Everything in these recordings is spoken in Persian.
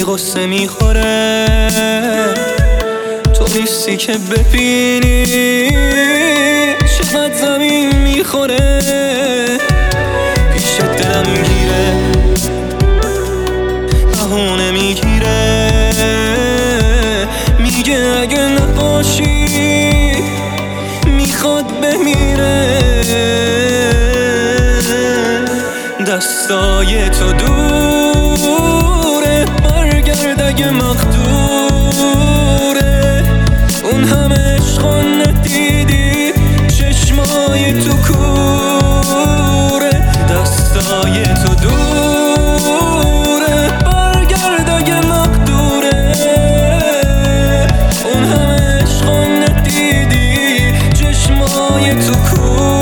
غصه میخوره، تو نیستی که ببینی چقدر زمین میخوره. پیش دلم میگیره، بهونه میگیره، میگه اگه نباشی میخواد بمیره. دستای تو دوره، برگرد اگه مقدوره. اون همه عشق ندیدی، چشمای تو کوره. دستای تو دوره، برگرد اگه مقدوره. اون همه عشق ندیدی، چشمای تو کوره.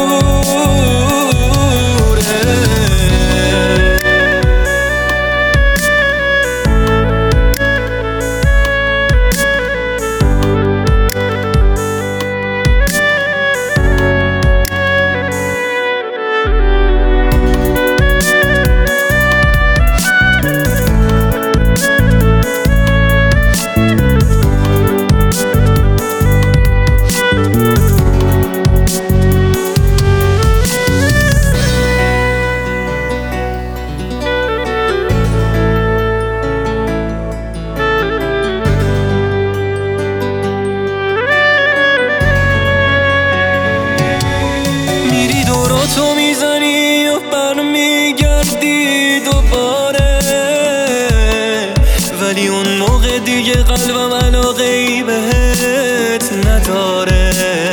تو میزنی و برمیگردی دوباره، ولی اون موقع دیگه قلبم علاقه‌ای بهت نداره.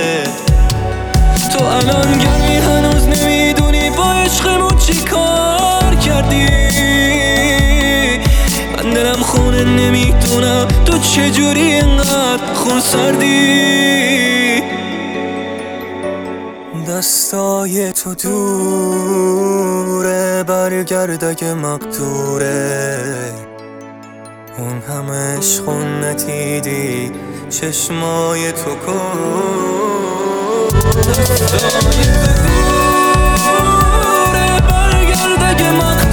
تو الان گرمی هنوز نمیدونی با عشقمون چی کار کردی. من دلم خونه نمیدونم تو چجوری اینقدر خون سردی. دستای تو دوره، برگرد اگه مقدوره. اون همه عشق ندیدی، چشمای تو دستای تو دوره، برگرد اگه مقدوره.